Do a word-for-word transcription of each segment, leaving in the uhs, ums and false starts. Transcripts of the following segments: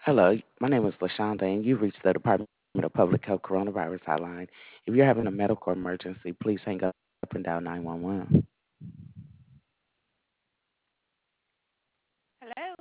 Hello, my name is LaShonda, and you've reached the Department of Public Health Coronavirus Hotline. If you're having a medical emergency, please hang up and dial nine one one. Hello?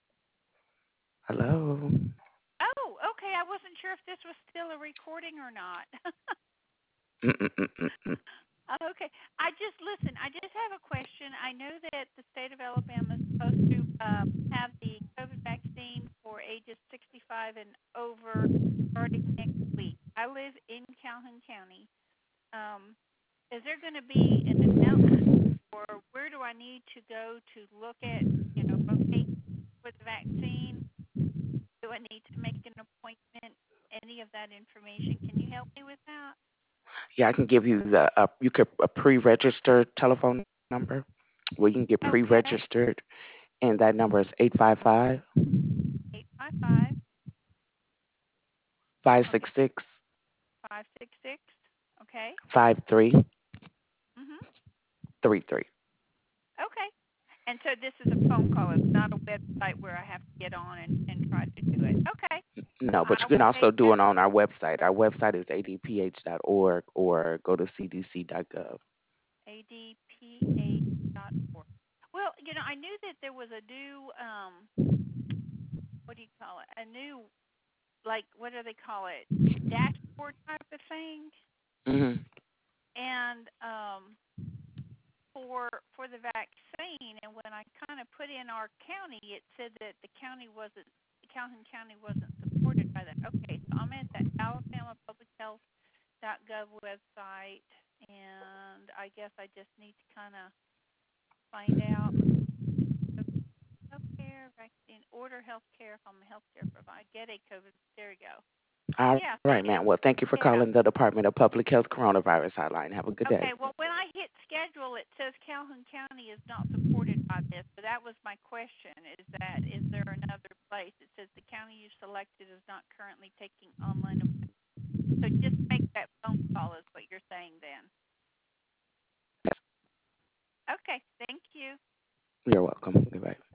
Hello. Oh, okay. I wasn't sure if this was still a recording or not. Mm-mm-mm-mm-mm. Okay. I just listen. I just have a question. I know that the state of Alabama is supposed to uh, have the COVID vaccine for ages sixty-five and over starting next week. I live in Calhoun County. Um, is there going to be an announcement, or where do I need to go to look at, you know, locate for the vaccine? Do I need to make an appointment? Any of that information? Can you help me with that? Yeah, I can give you the uh, you could a pre-registered telephone number where you can get Okay. pre-registered, and that number is eight five five Eight five five. five Let six me six five six six. Okay. five three Mhm. three three. Okay. And so this is a phone call. It's not a website where I have to get on and and try to do it. Okay. No, but I you can will also make do this it on our website. Our website is a d p h dot org or go to c d c dot gov. A D P A dot org. Well, you know, I knew that there was a new um what do you call it? A new, like, what do they call it? Dashboard type of thing. Hmm. And um for for the vaccine, and when I kind of put in our county, it said that the county wasn't Calhoun County wasn't supported by that. Okay, so I'm at the Alabama Public Health dot gov website, and I guess I just need to kind of find out healthcare vaccine order healthcare if I'm a healthcare provider. Get a COVID. There you go. All Yeah. right, So man. it. Well, thank you for calling Yeah. the Department of Public Health Coronavirus Hotline. Have a good day. Okay, well, when I hit schedule, it says Calhoun County is not supported by this. So that was my question: is that is there another place? It says the county you selected is not currently taking online. So just make that phone call, is what you're saying then. Okay, thank you. You're welcome. Goodbye.